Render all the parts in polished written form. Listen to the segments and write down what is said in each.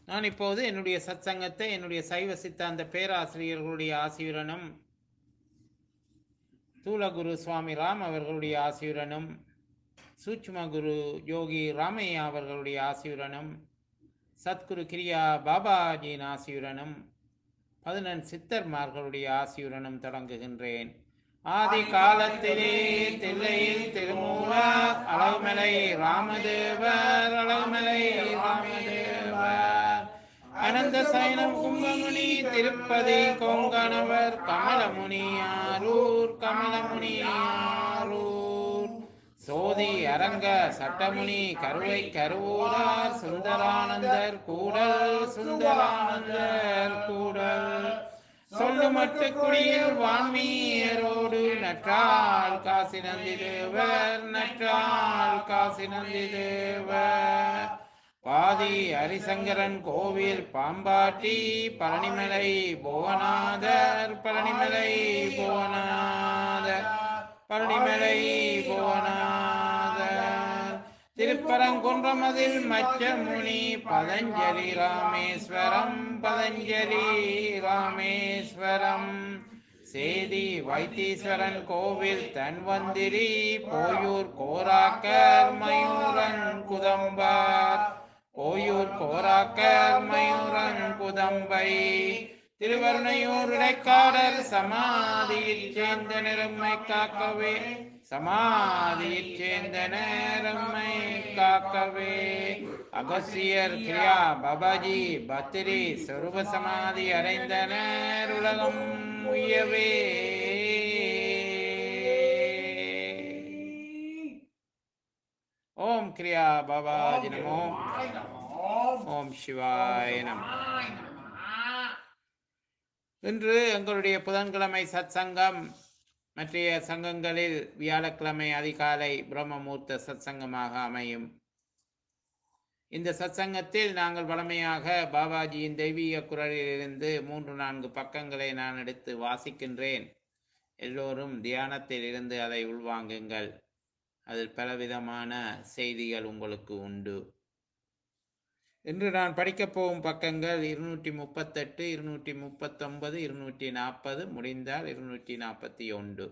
நான் இப்போது என்னுடைய சத்சங்கத்தை என்னுடைய சைவ சித்தாந்த பேராசிரியர்களுடைய ஆசியுடனும் தூலகுரு சுவாமி ராம் அவர்களுடைய ஆசியுடனும் சூட்சும குரு யோகி ராமையா அவர்களுடைய ஆசியுடனும் சத்குரு கிரியா பாபாஜியின் ஆசியுடனும் 11 சித்தர்மார்களுடைய ஆசியுடனும் தொடங்குகின்றேன். ஆதி காலத்திலே தில்லையில் திருமூலர் அழகுமலை ராமதேவர் அழகுமலை ராமதேவர் அனந்த சயனம் கும்பமுனி திருப்பதி கொங்கணவர் கமலமுனியாரூர் கமலமுனியாரூர் சோதி அரங்க சட்டமுனி கருவை கருவூரார் சுந்தரானந்தர் கூடல் சுந்தரானந்தர் கூடல் சொல்லு மட்டு குடியில் வான்மீரோடு நற்றால் காசி நந்தி தேவர் நற்றால் காசி நந்தி தேவர் பாதி ஹரிசங்கரன் கோவில் பாம்பாட்டி பழனிமலை புவனாதர் பழனிமலை புவனாதர் பழனிமலை புவனாதர் திருப்பரங்குன்றமதில் மச்ச முனி பதஞ்சலி ராமேஸ்வரம் பதஞ்சலி ராமேஸ்வரம் சேதி வைத்தீஸ்வரன் கோவில் தன்வந்திரி போயூர் கோராக்கர் மயூரன் குதம்பர் போயூர் கோராக்கர் மயூரன் குதம்பை திருவருணையூர் இடைக்காடர் சமாதியில் சேர்ந்த நிறம்மை காக்கவே சமாதியில் சேர்ந்த நேரம்மை காக்கவே அகசியர் கிரியா பாபாஜி பத்திரி சொரூப சமாதி அடைந்தனர் உலகம் உயவே. ஓம் கிரியா பாபாஜி நமோ. ஓம் சிவாய நமோ. இன்று எங்களுடைய புதன்கிழமை சத் சங்கம் மற்றைய சங்கங்களில் வியாழக்கிழமை அதிகாலை பிரம்மமூர்த்த சத் சங்கமாக அமையும். இந்த சத் சங்கத்தில் நாங்கள் வழமையாக பாபாஜியின் தெய்வீக குரலிலிருந்து 3-4 பக்கங்களை நான் எடுத்து வாசிக்கின்றேன். எல்லோரும் தியானத்தில் இருந்து அதை உள்வாங்குங்கள். அதில் பலவிதமான செய்திகள் உங்களுக்கு உண்டு. இன்று நான் படிக்கப் போகும் பக்கங்கள் 238, 239, 240, முடிந்தால் 241.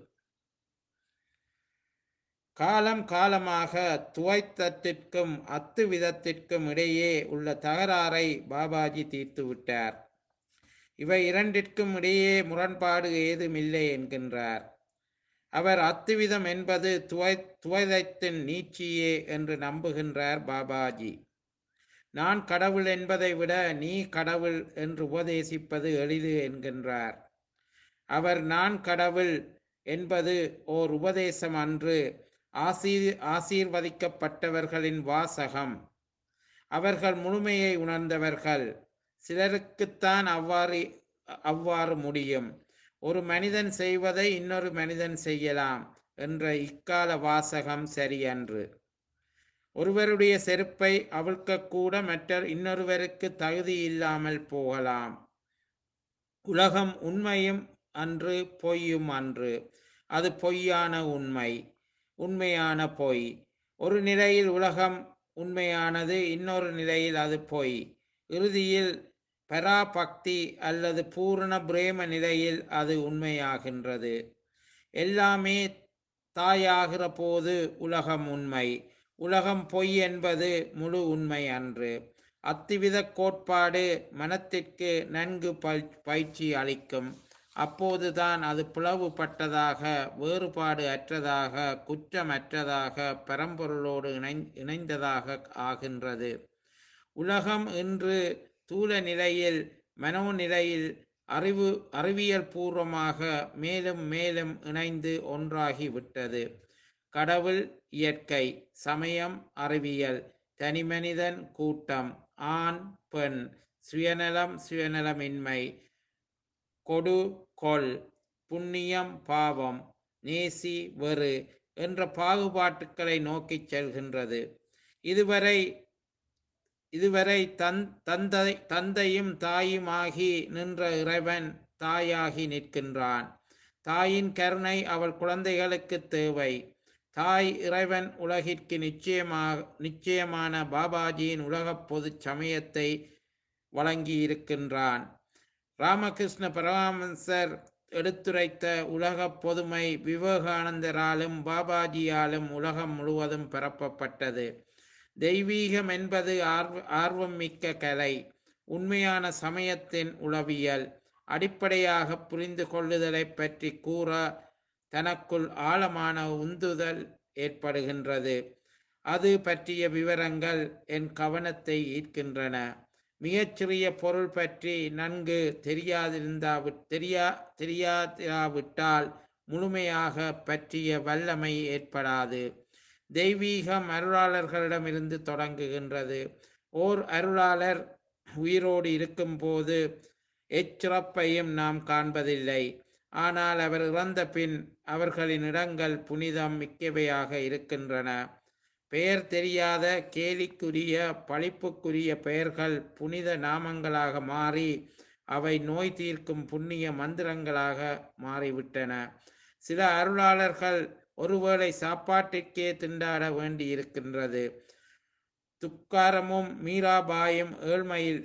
காலம் காலமாக துவைத்தத்திற்கும் அத்துவிதத்திற்கும் இடையே உள்ள தகராறை பாபாஜி தீர்த்து விட்டார். இவை இரண்டிற்கும் இடையே முரண்பாடு ஏதுமில்லை என்கின்றார். அவர் அத்துவிதம் என்பது துவைதத்தின் நீட்சியே என்று நம்புகின்றார் பாபாஜி. நான் கடவுள் என்பதை விட நீ கடவுள் என்று உபதேசிப்பது எளிது என்கின்றார். அவர் நான் கடவுள் என்பது ஓர் உபதேசம் அன்று, ஆசீர்வதிக்கப்பட்டவர்களின் வாசகம். அவர்கள் முழுமையை உணர்ந்தவர்கள். சிலருக்குத்தான் அவ்வாறு முடியும். ஒரு மனிதன் செய்வதை இன்னொரு மனிதன் செய்யலாம் என்ற இக்கால வாசகம் சரியன்று. ஒருவருடைய செருப்பை அவிழ்க்கக்கூட மற்ற இன்னொருவருக்கு தகுதி இல்லாமல் போகலாம். உலகம் உண்மையும் அன்று பொய்யும் அன்று. அது பொய்யான உண்மை, உண்மையான பொய். ஒரு நிலையில் உலகம் உண்மையானது, இன்னொரு நிலையில் அது பொய். இறுதியில் பராபக்தி அல்லது பூரண பிரேம நிலையில் அது உண்மையாகின்றது. எல்லாமே தாயாகிற போது உலகம் உண்மை. உலகம் பொய் என்பது முழு உண்மை அன்று. அத்துவித கோட்பாடு மனத்திற்கு நன்கு பயிற்சி அளிக்கும். அப்போதுதான் அது பிளவுபட்டதாக, வேறுபாடு அற்றதாக, குற்றமற்றதாக, பரம்பொருளோடு இணைந்ததாக ஆகின்றது. உலகம் இன்று தூல நிலையில், மனோநிலையில், அறிவியல் பூர்வமாக மேலும் மேலும் இணைந்து ஒன்றாகி விட்டது. கடவுள், இயற்கை, சமயம், அறிவியல், தனிமனிதன், கூட்டம், ஆண் பெண், சுயநலம் சுயநலமின்மை, கொடு கொள், புண்ணியம் பாவம், நேசி வெறு என்ற பாகுபாட்டுக்களை நோக்கிச் செல்கின்றது. இதுவரை தந்தையும் தாயுமாகி நின்ற இறைவன் தாயாகி நிற்கின்றான். தாயின் கருணை அவள் குழந்தைகளுக்கு தேவை. தாய் இறைவன் உலகிற்கு நிச்சயமான பாபாஜியின் உலகப் பொது சமயத்தை வழங்கியிருக்கின்றான். ராமகிருஷ்ண பரமஹம்சர் எடுத்துரைத்த உலக பொதுமை விவேகானந்தராலும் பாபாஜியாலும் உலகம் முழுவதும் பரப்பப்பட்டது. தெய்வீகம் என்பது ஆர்வம் மிக்க கலை, உண்மையான சமயத்தின் உளவியல். அடிப்படையாக புரிந்து கொள்ளுதலை பற்றி கூற தனக்குள் ஆழமான உந்துதல் ஏற்படுகின்றது. அது பற்றிய விவரங்கள் என் கவனத்தை ஈர்க்கின்றன. மிகச்சிறிய பொருள் பற்றி நன்கு தெரியாவிட்டால் முழுமையாக பற்றிய வல்லமை ஏற்படாது. தெய்வீகம் அருளாளர்களிடமிருந்து தொடங்குகின்றது. ஓர் அருளாளர் உயிரோடு இருக்கும்போது எச்சிறப்பையும் நாம் காண்பதில்லை. ஆனால் அவர் இறந்த பின் அவர்களின் இடங்கள் புனிதம் மிக்கவையாக இருக்கின்றன. பெயர் தெரியாத கேலிக்குரிய பழிப்புக்குரிய பெயர்கள் புனித நாமங்களாக மாறி அவை நோய் தீர்க்கும் புண்ணிய மந்திரங்களாக மாறிவிட்டன. சில அருளாளர்கள் ஒருவேளை சாப்பாட்டிற்கே திண்டாட வேண்டி இருக்கின்றது. துக்காரமும் மீராபாயும் ஏழ்மையில்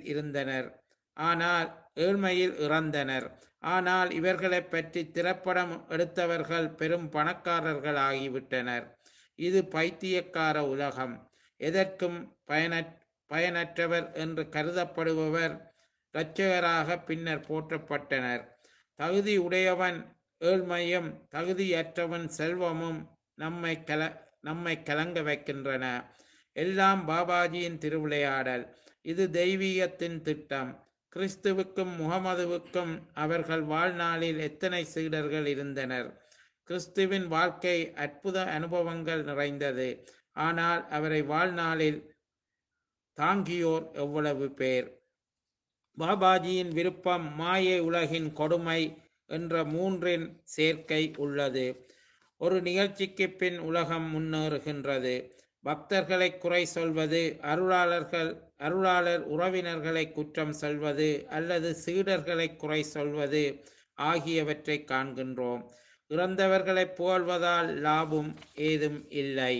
இறந்தனர். ஆனால் இவர்களை பற்றி திரைப்படம் எடுத்தவர்கள் பெரும் பணக்காரர்கள் ஆகிவிட்டனர். இது பைத்தியக்கார உலகம். எதற்கும் பயனற்றவர் என்று கருதப்படுபவர் இரட்சகராக பின்னர் போற்றப்பட்டனர். தகுதி உடையவன் ஏழ்மையும் தகுதியற்றவன் செல்வமும் நம்மை கலங்க வைக்கின்றன. எல்லாம் பாபாஜியின் திருவிளையாடல். இது தெய்வீகத்தின் திட்டம். கிறிஸ்துவுக்கும் முகமதுவுக்கும் அவர்கள் வாழ்நாளில் எத்தனை சீடர்கள் இருந்தனர். கிறிஸ்துவின் வாழ்க்கை அற்புத அனுபவங்கள் நிறைந்தது. ஆனால் அவரை வாழ்நாளில் தாங்கியோர் எவ்வளவு பேர்? பாபாஜியின் விருப்பம் மாயை உலகின் கொடுமை என்ற மூன்றின் சேர்க்கை உள்ளது. ஒரு நிகழ்ச்சிக்கு பின் உலகம் முன்னேறுகின்றது. பக்தர்களை குறை சொல்வது, அருளாளர் உறவினர்களை குற்றம் சொல்வது அல்லது சீடர்களை குறை சொல்வது ஆகியவற்றை காண்கின்றோம். இறந்தவர்களை புகழ்வதால் லாபம் ஏதும் இல்லை.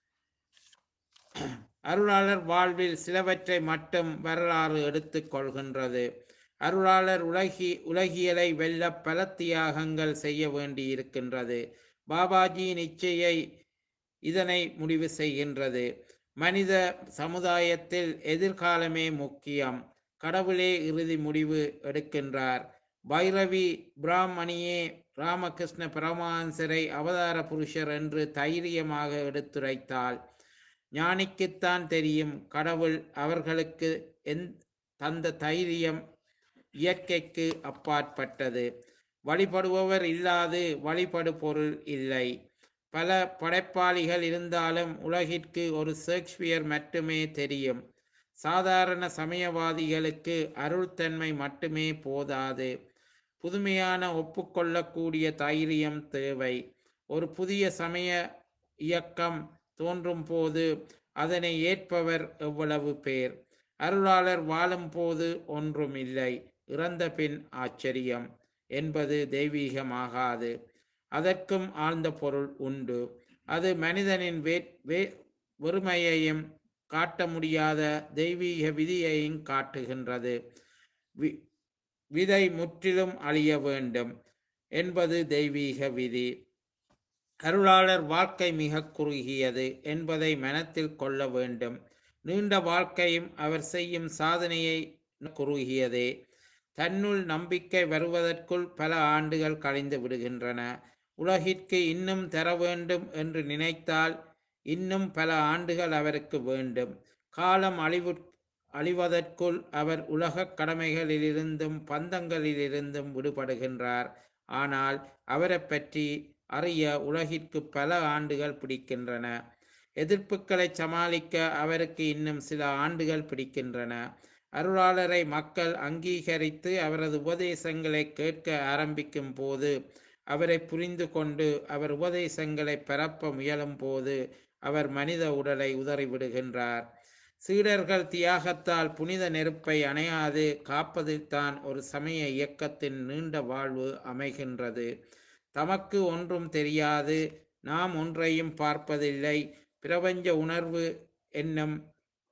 அருளாளர் வாழ்வில் சிலவற்றை மட்டும் வரலாறு எடுத்துக் கொள்கின்றது. அருளாளர் உலகியலை வெல்ல பல தியாகங்கள் செய்ய வேண்டியிருக்கின்றது. பாபாஜியின் இச்சையை இதனை முடிவு செய்கின்றது. மனித சமுதாயத்தில் எதிர்காலமே முக்கியம். கடவுளே இறுதி முடிவு எடுக்கின்றார். பைரவி பிராமணியே ராமகிருஷ்ண பரமஹம்சரை அவதார புருஷர் என்று தைரியமாக எடுத்துரைத்தாள். ஞானிக்குத்தான் தெரியும், கடவுள் அவர்களுக்கு தந்த தைரியம் இயற்கைக்கு அப்பாற்பட்டது. வழிபடுபவர் இல்லாது வழிபடு பொருள் இல்லை. பல படைப்பாளிகள் இருந்தாலும் உலகிற்கு ஒரு ஷேக்ஸ்பியர் மட்டுமே தெரியும். சாதாரண சமயவாதிகளுக்கு அருள்தன்மை மட்டுமே போதாது. புதுமையான ஒப்புக்கொள்ளக்கூடிய தைரியம் தேவை. ஒரு புதிய சமய இயக்கம் தோன்றும் போது அதனை ஏற்பவர் எவ்வளவு பேர்? அருளாளர் வாழும் போது ஒன்றும் இல்லை, இறந்த பின் ஆச்சரியம் என்பது தெய்வீகமாகாது. அதற்கும் ஆழ்ந்த பொருள் உண்டு. அது மனிதனின் வெறுமையையும் காட்ட முடியாத தெய்வீக விதியையும் காட்டுகின்றது. விதை முற்றிலும் அழிய வேண்டும் என்பது தெய்வீக விதி. அருளாளர் வாழ்க்கை மிக குறுகியது என்பதை மனத்தில் கொள்ள வேண்டும். நீண்ட வாழ்க்கையும் அவர் செய்யும் சாதனையை குறுகியதே. தன்னுள் நம்பிக்கை வருவதற்குள் பல ஆண்டுகள் கழிந்து விடுகின்றன. உலகிற்கு இன்னும் தர வேண்டும் என்று நினைத்தால் இன்னும் பல ஆண்டுகள் அவருக்கு வேண்டும். காலம் அழிவதற்குள் அவர் உலக கடமைகளிலிருந்தும் பந்தங்களிலிருந்தும் விடுபடுகின்றார். ஆனால் அவரை பற்றி அறிய உலகிற்கு பல ஆண்டுகள் பிடிக்கின்றன. எதிர்ப்புகளை சமாளிக்க அவருக்கு இன்னும் சில ஆண்டுகள் பிடிக்கின்றன. அருளாளரை மக்கள் அங்கீகரித்து அவரது உபதேசங்களை கேட்க ஆரம்பிக்கும் போது, அவரை புரிந்து கொண்டு அவர் உபதேசங்களை பரப்ப முயலும் போது அவர் மனித உடலை உதறிவிடுகின்றார். சீடர்கள் தியாகத்தால் புனித நெருப்பை அணையாது காப்பதில்தான் ஒரு சமய இயக்கத்தின் நீண்ட வாழ்வு அமைகின்றது. தமக்கு ஒன்றும் தெரியாது, நாம் ஒன்றையும் பார்ப்பதில்லை, பிரபஞ்ச உணர்வு என்னும்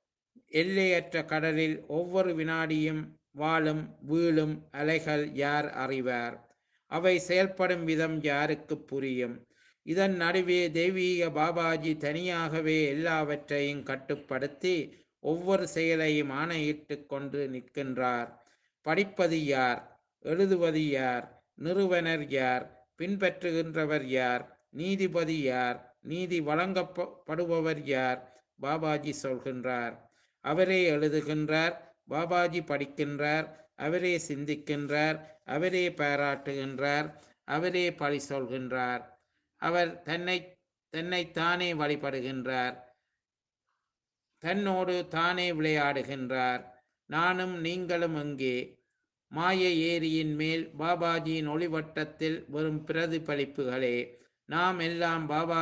எல்லையற்ற கடலில் ஒவ்வொரு வினாடியும் வாழும் வீழும் அலைகள் யார் அறிவார்? அவை செயல்படும் விதம் யாருக்கு புரியும்? இதன் நடுவே தெய்வீக பாபாஜி தனியாகவே எல்லாவற்றையும் கட்டுப்படுத்தி ஒவ்வொரு செயலையும் ஆணையிட்டுக் கொண்டு நிற்கின்றார். படிப்பது யார்? எழுதுவது யார்? நிறுவனர் யார்? பின்பற்றுகின்றவர் யார்? நீதிபதி யார்? நீதி வழங்கப்படுபவர் யார்? பாபாஜி சொல்கின்றார். அவரே எழுதுகின்றார், பாபாஜி படிக்கின்றார், அவரே சிந்திக்கின்றார், அவரே பாராட்டுகின்றார், அவரே பழி சொல்கின்றார். அவர் தன்னைத்தானே வழிபடுகின்றார், தன்னோடு தானே விளையாடுகின்றார். நானும் நீங்களும் எங்கே? மாய ஏரியின் மேல் பாபாஜியின் ஒளிவட்டத்தில் வெறும் பிரதிபலிப்புகளே. நாம் எல்லாம்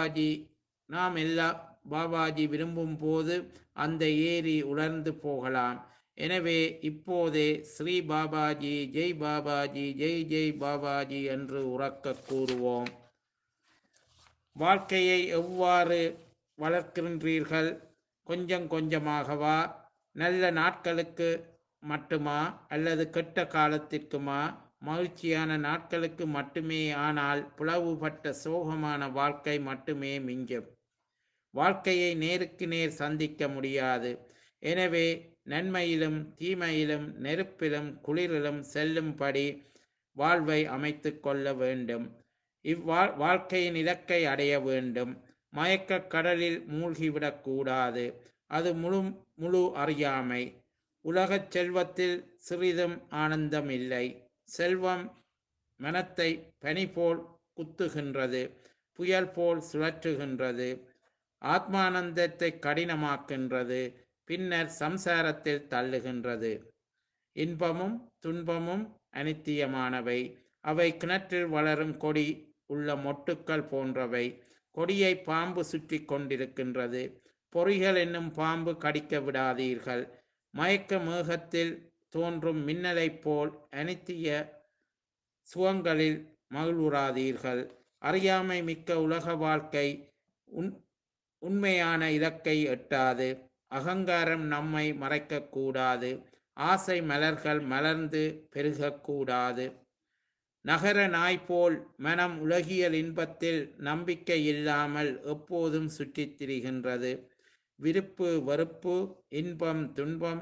பாபாஜி விரும்பும் போது அந்த ஏரி உலர்ந்து போகலாம். எனவே இப்போதே ஸ்ரீ பாபாஜி ஜெய் பாபாஜி ஜெய் ஜெய் பாபாஜி என்று உறக்க கூறுவோம். வாழ்க்கையை எவ்வாறு வளர்க்கின்றீர்கள்? கொஞ்சம் கொஞ்சமாகவா? நல்ல நாட்களுக்கு மட்டுமா அல்லது கெட்ட காலத்திற்குமா? மகிழ்ச்சியான நாட்களுக்கு மட்டுமே. ஆனால் பிளவுபட்ட சோகமான வாழ்க்கை மட்டுமே மிஞ்சும். வாழ்க்கையை நேருக்கு நேர் சந்திக்க முடியாது. எனவே நன்மையிலும் தீமையிலும் நெருப்பிலும் குளிரிலும் செல்லும்படி வாழ்வை அமைத்து கொள்ள வேண்டும். வாழ்க்கையின் இலக்கை அடைய வேண்டும். மயக்க கடலில் மூழ்கிவிடக்கூடாது. அது முழு அறியாமை. உலகச் செல்வத்தில் சிறிதும் ஆனந்தம் இல்லை. செல்வம் மனத்தை பனி போல் குத்துகின்றது, புயல் போல் சுழற்றுகின்றது, ஆத்மானந்தத்தை கடினமாக்கின்றது, பின்னர் சம்சாரத்தில் தள்ளுகின்றது. இன்பமும் துன்பமும் அனித்தியமானவை. அவை கிணற்றில் வளரும் கொடி உள்ள மொட்டுக்கள் போன்றவை. கொடியை பாம்பு சுற்றி கொண்டிருக்கின்றது. பொறிகள் என்னும் பாம்பு கடிக்க விடாதீர்கள். மயக்க மேகத்தில் தோன்றும் மின்னலைப் போல் அனித்திய சுகங்களில் மகிழ்வுறாதீர்கள். அறியாமை மிக்க உலக வாழ்க்கை உண்மையான இலக்கை எட்டாது. அகங்காரம் நம்மை மறைக்கக்கூடாது. ஆசை மலர்கள் மலர்ந்து பெருகக்கூடாது. நகர நாய் போல் மனம் உலகியல் இன்பத்தில் நம்பிக்கை இல்லாமல் எப்போதும் சுற்றித் திரிகின்றது. விருப்பு வெறுப்பு இன்பம் துன்பம்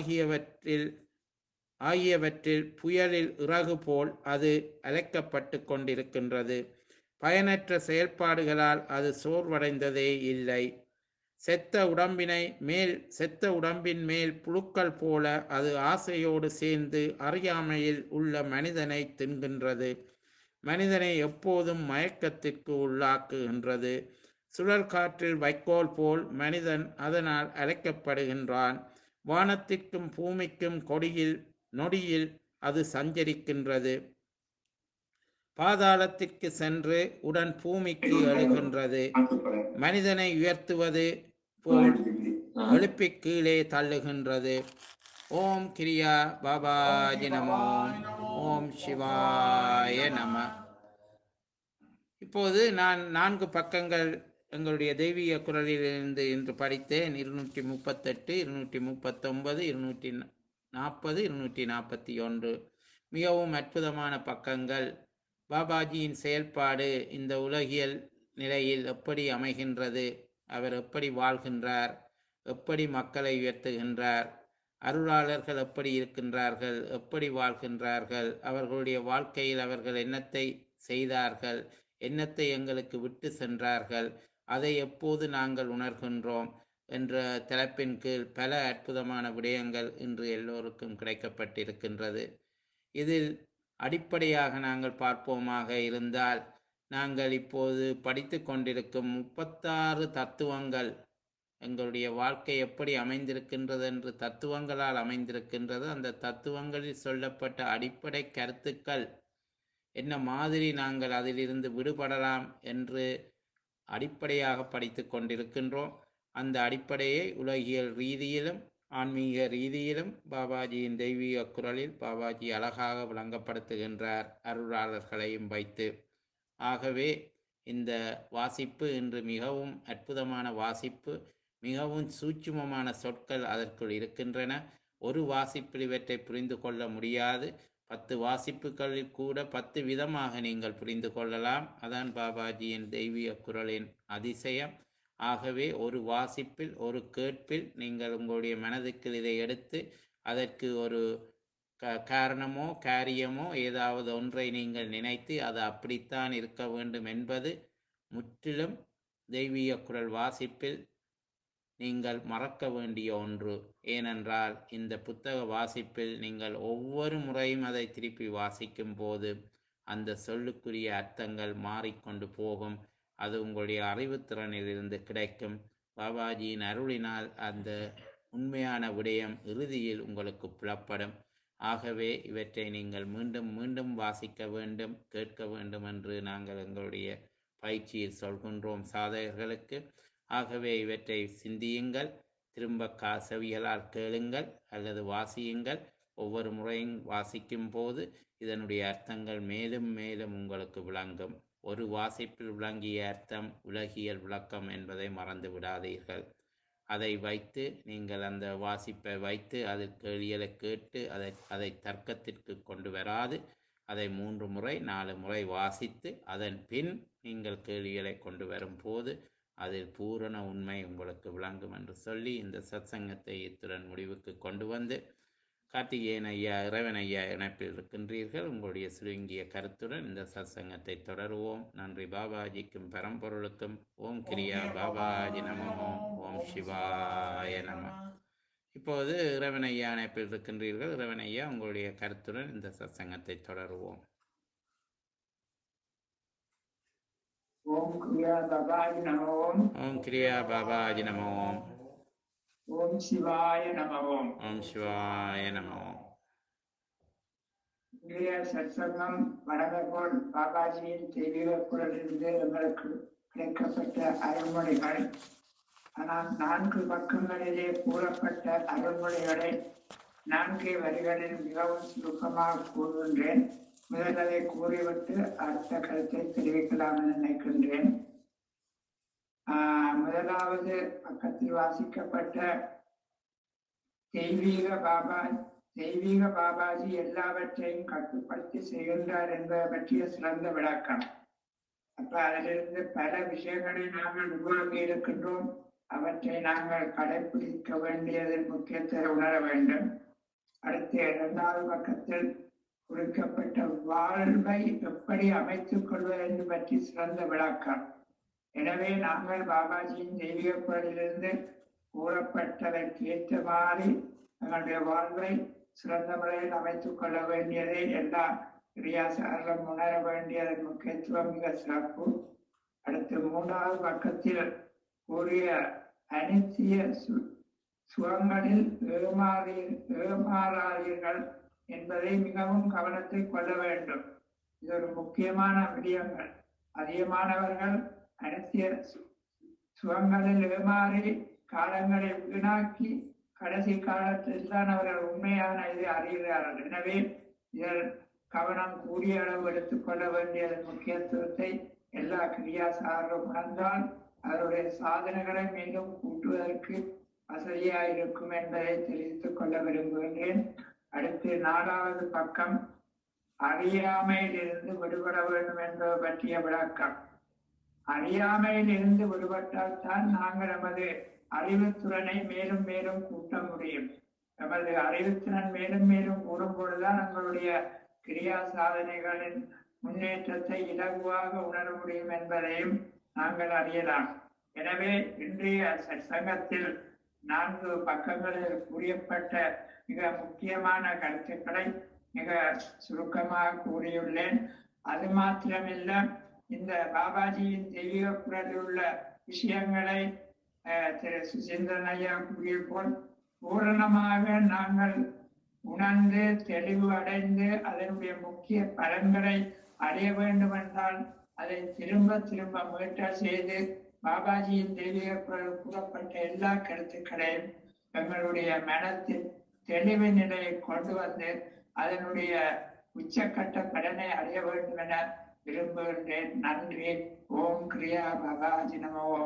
ஆகியவற்றில் புயலில் இறகு போல் அது அலைக்கப்பட்டு கொண்டிருக்கின்றது. பயனற்ற செயல்பாடுகளால் அது சோர்வடைந்ததே இல்லை. செத்த உடம்பின் மேல் புழுக்கள் போல அது ஆசையோடு சேர்ந்து அறியாமையில் உள்ள மனிதனை தின்கின்றது. மனிதனை எப்போதும் மயக்கத்திற்கு உள்ளாக்குகின்றது. சுழல் காற்றில் வைக்கோல் போல் மனிதன் அதனால் அழைக்கப்படுகின்றான். வானத்திற்கும் பூமிக்கும் நொடியில் அது சஞ்சரிக்கின்றது. பாதாளத்திற்கு சென்று உடன் பூமிக்கு எழுகின்றது. மனிதனை உயர்த்துவது போல் எழுப்பி கீழே தள்ளுகின்றது. ஓம் கிரியா பாபாஜி நமோ. ஓம் சிவாய நம. இப்போது நான் 4 பக்கங்கள் எங்களுடைய தெய்வீக குரலிலிருந்து இன்று படித்தேன். 238, 239, 240, 241 மிகவும் அற்புதமான பக்கங்கள். பாபாஜியின் செயல்பாடு இந்த உலகியல் நிலையில் எப்படி அமைகின்றது, அவர் எப்படி வாழ்கின்றார், எப்படி மக்களை உயர்த்துகின்றார், அருளாளர்கள் எப்படி இருக்கின்றார்கள், எப்படி வாழ்கின்றார்கள், அவர்களுடைய வாழ்க்கையில் அவர்கள் என்னத்தை செய்தார்கள், என்னத்தை எங்களுக்கு விட்டு சென்றார்கள், அதை எப்போது நாங்கள் உணர்கின்றோம் என்ற தலைப்பின் கீழ் பல அற்புதமான விடயங்கள் இன்று எல்லோருக்கும் கிடைக்கப்பட்டிருக்கின்றது. இதில் அடிப்படையாக நாங்கள் பார்ப்போமாக இருந்தால், நாங்கள் இப்போது படித்து கொண்டிருக்கும் 36 தத்துவங்கள் எங்களுடைய வாழ்க்கை எப்படி அமைந்திருக்கின்றது என்று தத்துவங்களால் அமைந்திருக்கின்றது. அந்த தத்துவங்களில் சொல்லப்பட்ட அடிப்படை கருத்துக்கள் என்ன மாதிரி நாங்கள் அதிலிருந்து விடுபடலாம் என்று அடிப்படையாக படித்து கொண்டிருக்கின்றோம். அந்த அடிப்படையை உலகியல் ரீதியிலும் ஆன்மீக ரீதியிலும் பாபாஜியின் தெய்வீக குரலில் பாபாஜி அழகாக விளங்கப்படுத்துகின்றார், அருளாளர்களையும் வைத்து. ஆகவே இந்த வாசிப்பு இன்று மிகவும் அற்புதமான வாசிப்பு. மிகவும் சூட்சுமமான சொற்கள் அதற்குள் இருக்கின்றன. ஒரு வாசிப்பில் இவற்றை புரிந்து கொள்ள முடியாது. 10 வாசிப்புகளில் கூட 10 விதமாக நீங்கள் புரிந்து கொள்ளலாம். அதான் பாபாஜியின் தெய்வீக குரலின் அதிசயம். ஆகவே ஒரு வாசிப்பில், ஒரு கேட்பில் நீங்கள் உங்களுடைய மனதுக்கு இதை எடுத்து அதற்கு ஒரு காரணமோ காரியமோ ஏதாவது ஒன்றை நீங்கள் நினைத்து அது அப்படித்தான் இருக்க வேண்டும் என்பது முற்றிலும் தெய்வீக குரல் வாசிப்பில் நீங்கள் மறக்க வேண்டிய ஒன்று. ஏனென்றால் இந்த புத்தக வாசிப்பில் நீங்கள் ஒவ்வொரு முறையும் அதை திருப்பி வாசிக்கும் போது அந்த சொல்லுக்குரிய அர்த்தங்கள் மாறிக்கொண்டு போகும். அது உங்களுடைய அறிவுத்திறனில் இருந்து கிடைக்கும். பாபாஜியின் அருளினால் அந்த உண்மையான விடயம் இறுதியில் உங்களுக்கு புலப்படும். ஆகவே இவற்றை நீங்கள் மீண்டும் மீண்டும் வாசிக்க வேண்டும், கேட்க வேண்டும் என்று நாங்கள் எங்களுடைய பயிற்சியில் சொல்கின்றோம் சாதகர்களுக்கு. ஆகவே இவற்றை சிந்தியுங்கள், திரும்ப செவிகளால் கேளுங்கள் அல்லது வாசியுங்கள். ஒவ்வொரு முறையும் வாசிக்கும் போது இதனுடைய அர்த்தங்கள் மேலும் மேலும் உங்களுக்கு விளங்கும். ஒரு வாசிப்பில் விளங்கிய அர்த்தம் உலகியல் விளக்கம் என்பதை மறந்து விடாதீர்கள். அதை வைத்து நீங்கள் அந்த வாசிப்பை வைத்து அதில் கேள்விகளை கேட்டு அதை தர்க்கத்திற்கு கொண்டு வராது. அதை 3 முறை 4 முறை வாசித்து அதன் பின் நீங்கள் கேள்விகளை கொண்டு வரும் போது அதில் பூரண உண்மை உங்களுக்கு விளங்கும் என்று சொல்லி இந்த சத்சங்கத்தை இத்துடன் முடிவுக்கு கொண்டு வந்து, கார்த்திகேயன் ஐயா, இறைவன் ஐயா இணைப்பில் இருக்கின்றீர்கள். உங்களுடைய சுருங்கிய கருத்துடன் இந்த சத்சங்கத்தை தொடருவோம். நன்றி பாபாஜிக்கும் பரம்பொருளுக்கும். ஓம் கிரியா பாபாஜி நமோ. ஓம் சிவாய நம. இப்போது இறைவன் ஐயா இணைப்பில் இருக்கின்றீர்கள். இறைவன் ஐயா, உங்களுடைய கருத்துடன் இந்த சத்சங்கத்தை தொடருவோம். ஓம் கிரியா பாபாஜி நமோ. ஓம் கிரியா பாபாஜி நமோ. ஓம் சிவாய நமோ. ஓம் சிவாய நமோ. இன்றைய சத்சங்கம் வடமேற்கோள் பாபாஜியின் தெய்வீக குரலிலிருந்து எங்களுக்கு கிடைக்கப்பட்ட அருள்மொழிகள். ஆனால் 4 பக்கங்களிலே கூறப்பட்ட அருள்மொழிகளை 4 வரிகளில் மிகவும் சுருக்கமாக கூறுகின்றேன். முதல் அதை கூறிவிட்டு அடுத்த கருத்தை தெரிவிக்கலாம் என நினைக்கின்றேன். முதலாவது பக்கத்தில் வாசிக்கப்பட்ட தெய்வீக பாபாஜி எல்லாவற்றையும் கட்டுப்படுத்தி செய்கின்றார் என்பதை பற்றிய சிறந்த விளக்கம். அப்ப அதிலிருந்து பல விஷயங்களை நாங்கள் உருவாக்கி இருக்கின்றோம். அவற்றை நாங்கள் கடைபிடிக்க வேண்டியதன் முக்கியத்துவத்தை உணர வேண்டும். அடுத்து 2வது பக்கத்தில் குறிக்கப்பட்ட வாழ்வை எப்படி அமைத்துக் கொள்வது பற்றி சிறந்த விளக்கம். எனவே நாங்கள் பாபாஜியின் தெய்வீக குரலிலிருந்து கூறப்பட்டதற்கு ஏற்ற மாதிரி எங்களுடைய வாழ்வை சிறந்த முறையில் அமைத்துக் கொள்ள வேண்டியதை எல்லா கிரியாசாரம் உணர வேண்டியதன் முக்கியத்துவம் மிக சிறப்பு. அடுத்து 3வது பக்கத்தில் கூறிய அனித்திய சுகங்களில் ஏமாறாதீர்கள் என்பதை மிகவும் கவனத்தை கொள்ள வேண்டும். இது ஒரு முக்கியமான விடயங்கள். அதிகமானவர்கள் அனித்திய சுகங்களில் ஏமாறி காலங்களை வீணாக்கி கடைசி காலத்தில் தான் அவர்கள் உண்மையான இதை அறிகிறார்கள். எனவே இதில் கவனம் கூடிய அளவு எடுத்துக்கொள்ள வேண்டியதன் முக்கியத்துவத்தை எல்லா கிரியாசாரரும் உணர்ந்தால் அவருடைய சாதனைகளை மீண்டும் கூட்டுவதற்கு வசதியாயிருக்கும் என்பதை தெரிவித்துக் கொள்ள விரும்புகின்றேன். அடுத்து 4வது பக்கம் அறியாமையில் இருந்து விடுபட வேண்டும் என்பது பற்றிய விளக்கம். அறியாமையில் இருந்து விடுபட்டால் தான் நாங்கள் நமது அறிவுத்திறனை மேலும் மேலும் கூட்ட முடியும். நமது அறிவுத்திறன் மேலும் மேலும் கூடும் பொழுதுதான் நம்மளுடைய கிரியா சாதனைகளின் முன்னேற்றத்தை இலகுவாக உணர முடியும் என்பதையும் நாங்கள் அறியலாம். எனவே இன்றைய சங்கத்தில் 4 பக்கங்களில் கூறியப்பட்ட மிக முக்கியமான கருத்துக்களை மிக சுருக்கமாக கூறியுள்ளேன். அது மாத்திரமில்ல, இந்த பாபாஜியின் தெய்வீக குரலில் உள்ள விஷயங்களை திரு சுசீந்திரன் ஐயா கூறிய போல் பூரணமாக நாங்கள் உணர்ந்து தெளிவு அடைந்து அதனுடைய முக்கிய பலன்களை அடைய வேண்டும் என்றால் அதை திரும்ப திரும்ப முயற்சி செய்து பாபாஜியின் தெய்வீக குரல் கூறப்பட்ட எல்லா கருத்துக்களையும் எங்களுடைய மனத்தில் தெளிவு நிலையை கொண்டு வந்து அதனுடைய உச்சக்கட்ட பலனை அடைய வேண்டும் என விரும்புகின்றேன். நன்றி. ஓம் கிரியா பாபாஜி நமோ.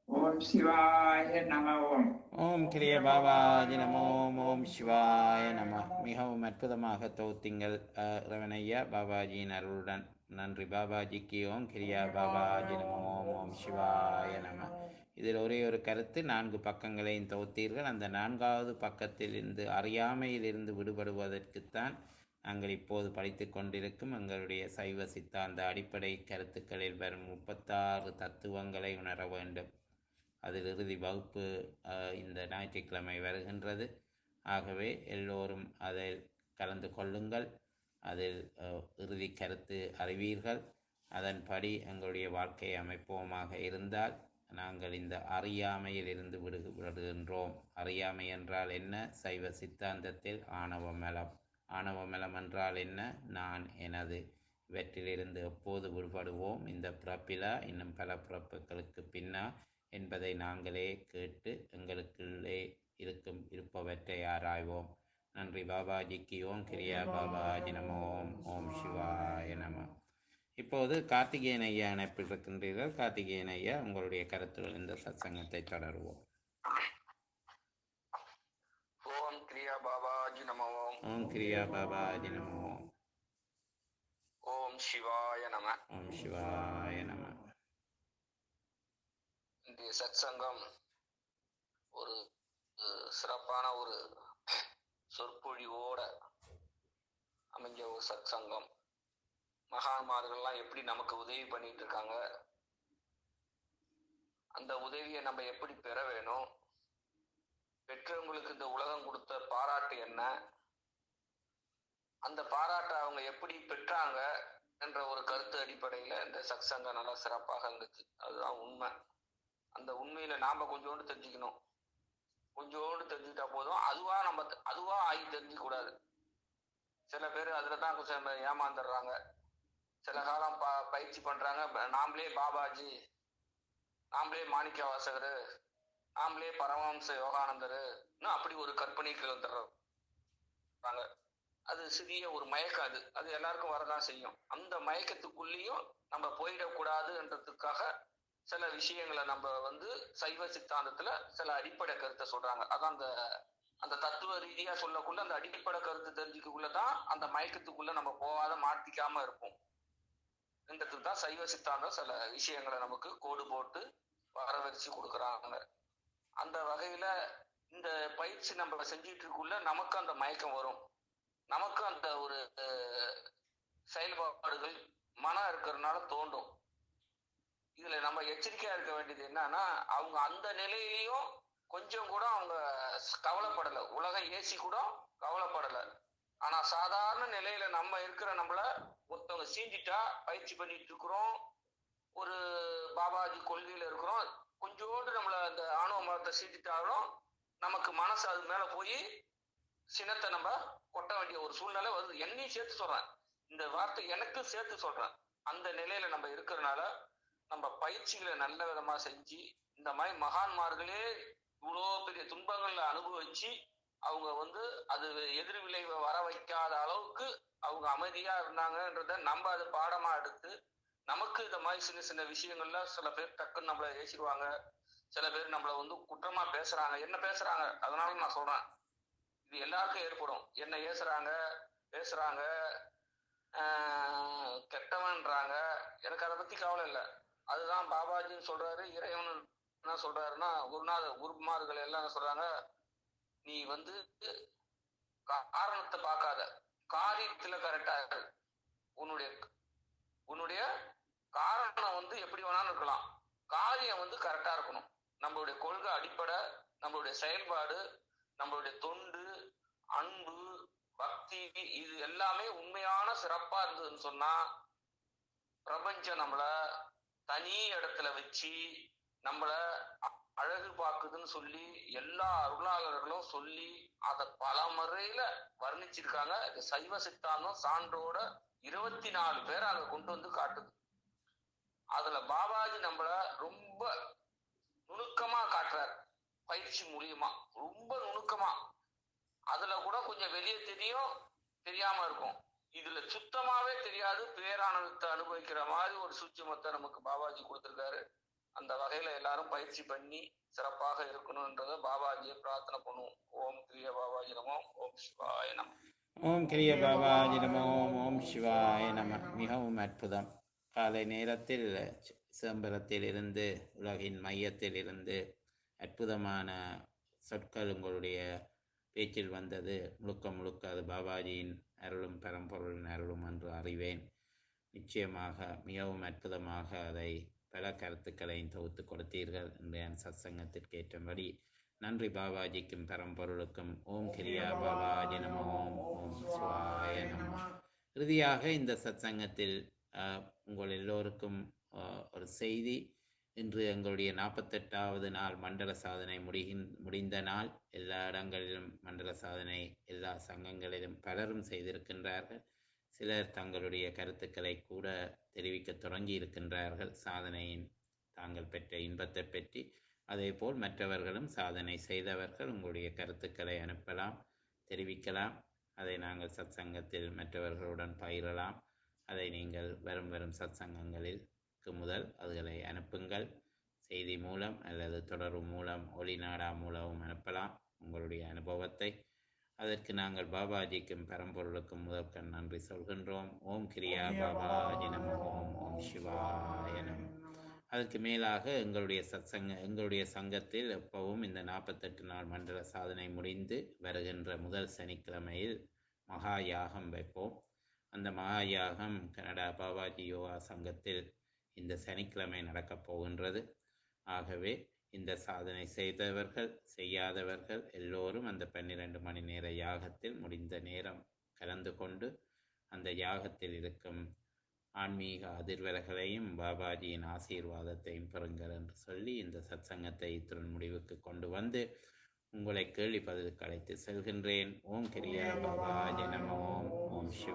ஓம் சிவாய நம ஓம். ஓம் கிரிய பாபாஜி நமோ. ஓம் சிவாய நம. மிகவும் அற்புதமாக தொகுத்தீங்கள் ரவணையா, பாபாஜியின் அருளுடன். நன்றி பாபாஜிக்கு. ஓம் கிரியா பாபாஜி நமோ. ஓம் சிவாய நம. இதில் ஒரே ஒரு கருத்து, 4 பக்கங்களையும் தொகுத்தீர்கள். அந்த 4வது பக்கத்தில் இருந்து அறியாமையிலிருந்து விடுபடுவதற்குத்தான் நாங்கள் இப்போது படித்து கொண்டிருக்கும் எங்களுடைய சைவ சித்தாந்த அடிப்படை கருத்துக்களில் வரும் 36 தத்துவங்களை உணர வேண்டும். அதில் இறுதி வகுப்பு இந்த ஞாயிற்றுக்கிழமை வருகின்றது. ஆகவே எல்லோரும் அதில் கலந்து கொள்ளுங்கள். அதில் இறுதி கருத்து அறிவீர்கள். அதன்படி எங்களுடைய வாழ்க்கையை அமைப்போமாக இருந்தால் நாங்கள் இந்த அறியாமையில் இருந்து விடுகின்றோம். அறியாமை என்றால் என்ன? சைவ சித்தாந்தத்தில் ஆணவ மலம். ஆணவ மலம் என்றால் என்ன? நான், எனது. இவற்றிலிருந்து எப்போது விடுபடுவோம்? இந்த பிறப்பிலா, இன்னும் பல பிறப்புகளுக்கு பின்னா என்பதை நாங்களே கேட்டு எங்களுக்குள்ளே இருப்பவற்றை ஆராய்வோம். நன்றி பாபாஜிக்கு. ஓம் கிரியா பாபாஜி நம. ஓம். ஓம் சிவாய நம. இப்போது கார்த்திகேயன் ஐயா இணைப்பில் இருக்கின்றீர்கள். கார்த்திகேயன் ஐயா, உங்களுடைய கருத்துடன் இந்த சத்சங்கத்தை தொடருவோம். ஓம் கிரியா பாபாஜி நம. ஓம் கிரியா பாபாஜி நம. ஓம் சிவாய நம. ஓம் சிவாய நம. இன்றைய சத்சங்கம் ஒரு சிறப்பான ஒரு சொற்பொழிவோட அமைஞ்ச ஒரு சத்சங்கம். மகான்மார்கள்லாம் எப்படி நமக்கு உதவி பண்ணிட்டு இருக்காங்க, அந்த உதவியை நம்ம எப்படி பெற வேணும், பெற்றவங்களுக்கு இந்த உலகம் கொடுத்த பாராட்டு என்ன, அந்த பாராட்டை அவங்க எப்படி பெற்றாங்க என்ற ஒரு கருத்து அடிப்படையில இந்த சத்சங்கம் நல்லா சிறப்பாக இருந்துச்சு. அதுதான் உண்மை. அந்த உண்மையில நாம கொஞ்சோண்டு தெரிஞ்சுக்கணும். கொஞ்சோண்டு தெரிஞ்சுக்கிட்டா போதும். அதுவா ஆகி தெரிஞ்சுக்க கூடாது. சில பேர் அதுலதான் கொஞ்சம் ஏமாந்துடுறாங்க. சில காலம் பயிற்சி பண்றாங்க. நாமளே பாபாஜி, நாமளே மாணிக்க வாசகர், நாமளே பரமஹம்ச யோகானந்தர், அப்படி ஒரு கற்பனைக்கு வந்துடுறாங்க. அது சிறிய ஒரு மயக்கம். அது எல்லாருக்கும் வரதான் செய்யும். அந்த மயக்கத்துக்குள்ளேயும் நம்ம போயிடக்கூடாது என்றதுக்காக சில விஷயங்களை நம்ம சைவ சித்தாந்தத்துல சில அடிப்படை கருத்தை சொல்றாங்க. அதான் அந்த தத்துவ ரீதியா சொல்லக்குள்ள அந்த அடிப்படை கருத்து தெரிஞ்சுக்குள்ளதான் அந்த மயக்கத்துக்குள்ள நம்ம போகாத மாட்டிக்காம இருப்போம் என்றதுக்கு தான் சைவ சித்தாந்தம் சில விஷயங்களை நமக்கு கோடு போட்டு வரவரிச்சு கொடுக்குறாங்க. அந்த வகையில இந்த பயிற்சி நம்ம செஞ்சிட்டு இருக்குள்ள நமக்கு அந்த மயக்கம் வரும். நமக்கு அந்த ஒரு செயல்பாடுகள் மனம் இருக்கிறதுனால தோண்டும். இதுல நம்ம எச்சரிக்கையா இருக்க வேண்டியது என்னன்னா, அவங்க அந்த நிலையிலையும் கொஞ்சம் கூட அவங்க கவலைப்படல. உலகம் ஏசி கூட கவலைப்படல. ஆனா சாதாரண நிலையில நம்ம இருக்கிற நம்மள ஒருத்தவங்க சீண்டிட்டா, பயிற்சி பண்ணிட்டு இருக்கிறோம், ஒரு பாபாஜி கொள்கையில இருக்கிறோம், கொஞ்சோண்டு நம்மள அந்த ஆணவ மரத்தை சீண்டிட்டாலும் நமக்கு மனசு அது மேல போய் சினத்தை நம்ம கொட்ட வேண்டிய ஒரு சூழ்நிலை வருது. என்னையும் சேர்த்து சொல்றேன், இந்த வார்த்தை எனக்கு சேர்த்து சொல்றேன். அந்த நிலையில நம்ம இருக்கிறதுனால நம்ம பயிற்சிகளை நல்ல விதமா செஞ்சு, இந்த மாதிரி மகான்மார்களே இவ்வளோ பெரிய துன்பங்கள்ல அனுபவிச்சு அவங்க அது எதிர் விளைவை வர வைக்காத அளவுக்கு அவங்க அமைதியா இருந்தாங்கன்றத நம்ம அது பாடமா எடுத்து, நமக்கு இந்த மாதிரி சின்ன சின்ன விஷயங்கள்ல சில பேர் டக்குன்னு நம்மள ஏசிடுவாங்க. சில பேர் நம்மள குற்றமா பேசுறாங்க. என்ன பேசுறாங்க, அதனால நான் சொல்றேன், இது எல்லாருக்கும் ஏற்படும். என்ன பேசுறாங்க, கெட்டவன்றாங்க. எனக்கு அதை பத்தி கவலை இல்லை. அதுதான் பாபாஜின்னு சொல்றாரு. இறைவன் என்ன சொல்றாருன்னா, குருமார்கள் எல்லாம் என்ன சொல்றாங்க, நீ காரணத்தை பார்க்காத, காரியத்துல கரெக்டா இரு. உன்னுடைய காரணம் எப்படி வேணாலும் இருக்கலாம், காரியம் கரெக்டா இருக்கணும். நம்மளுடைய கொள்கை அடிப்படை, நம்மளுடைய செயல்பாடு, நம்மளுடைய தொண்டு, அன்பு, பக்தி, இது எல்லாமே உண்மையான சிறப்பா இருந்ததுன்னு சொன்னா, பிரபஞ்சம் நம்மள தனி இடத்துல வச்சு நம்மள அழகு பார்க்குதுன்னு சொல்லி எல்லா அருளாளர்களும் சொல்லி அதை பல முறையில வர்ணிச்சிருக்காங்க. இது சைவ சித்தாந்தம் சான்றோட 24 பேரை அங்க கொண்டு காட்டுது. அதுல பாபாஜி நம்மள ரொம்ப நுணுக்கமா காட்டுறாரு. பயிற்சி மூலியமா ரொம்ப நுணுக்கமா. அதுல கூட கொஞ்சம் வெளியே தெரியாம இருக்கும். இதுல சுத்தமாவே தெரியாது. பேரானந்தத்தை அனுபவிக்கிற மாதிரி ஒரு சூட்சுமத்தை நமக்கு பாபாஜி கொடுத்திருக்காரு. அந்த வகையில எல்லாரும் பயிற்சி பண்ணி சிறப்பாக இருக்கணும்ன்றத பாபாஜியை பிரார்த்தனை பண்ணுவோம். ஓம் கிரிய பாபாஜி நமோ. ஓம் சிவாய நம. ஓம் கிரிய பாபாஜி நமோ. ஓம் சிவாய நம. மிகவும் அற்புதம். காலை நேரத்தில் சிதம்பரத்தில் இருந்து, உலகின் மையத்தில் இருந்து அற்புதமான சொற்கள் உங்களுடைய பேச்சில் வந்தது. முழுக்க முழுக்க அது பாபாஜியின் அருளும் பரம்பொருளின் அருளும் என்று அறிவேன். நிச்சயமாக மிகவும் அற்புதமாக அதை பல கருத்துக்களையும் தொகுத்து கொடுத்தீர்கள். இன்றைய சத்சங்கத்திற்கு ஏற்றபடி நன்றி பாபாஜிக்கும் பரம்பொருளுக்கும். ஓம் கிரியா பாபாஜி நம. ஓம் ஓம் சிவாய நம. இறுதியாக இந்த சத்சங்கத்தில் உங்கள் எல்லோருக்கும் ஒரு செய்தி. இன்று எங்களுடைய 48வது நாள் மண்டல சாதனை முடிந்த நாள். எல்லா இடங்களிலும் மண்டல சாதனை எல்லா சங்கங்களிலும் பலரும் செய்திருக்கின்றார்கள். சிலர் தங்களுடைய கருத்துக்களை கூட தெரிவிக்க தொடங்கி இருக்கின்றார்கள், சாதனையின் தாங்கள் பெற்ற இன்பத்தை பற்றி. அதேபோல் மற்றவர்களும் சாதனை செய்தவர்கள் உங்களுடைய கருத்துக்களை அனுப்பலாம், தெரிவிக்கலாம். அதை நாங்கள் சத்சங்கத்தில் மற்றவர்களுடன் பகிரலாம். அதை நீங்கள் வரும் சத்சங்கங்களில் முதல் அதுகளை அனுப்புங்கள். செய்தி மூலம் அல்லது தொடர்பு மூலம், ஒளிநாடா மூலமும் அனுப்பலாம் உங்களுடைய அனுபவத்தை. அதற்கு நாங்கள் பாபாஜிக்கும் பரம்பொருளுக்கும் முதற்கண் நன்றி சொல்கின்றோம். ஓம் கிரியா பாபாஜி நம. ஓம் ஓம் சிவாய நம. அதற்கு மேலாக எங்களுடைய சங்கத்தில் எப்பவும் இந்த 48 நாள் மண்டல சாதனை முடிந்து வருகின்ற முதல் சனிக்கிழமையில் மகா யாகம் வைப்போம். அந்த மகா யாகம் கனடா பாபாஜி யோகா சங்கத்தில் இந்த சனிக்கிழமை நடக்கப் போகின்றது. ஆகவே இந்த சாதனை செய்தவர்கள் செய்யாதவர்கள் எல்லோரும் அந்த 12 மணி நேர யாகத்தில் முடிந்த நேரம் கலந்து கொண்டு அந்த யாகத்தில் இருக்கும் ஆன்மீக அதிர்வலைகளையும் பாபாஜியின் ஆசீர்வாதத்தையும் பெறுங்கள் என்று சொல்லி இந்த சத்சங்கத்தை இத்துடன் முடிவுக்கு கொண்டு வந்து உங்களை கேள்வி பதிலுக்கு அழைத்து செல்கின்றேன். ஓம் கிரியா பாபாஜி நமோ.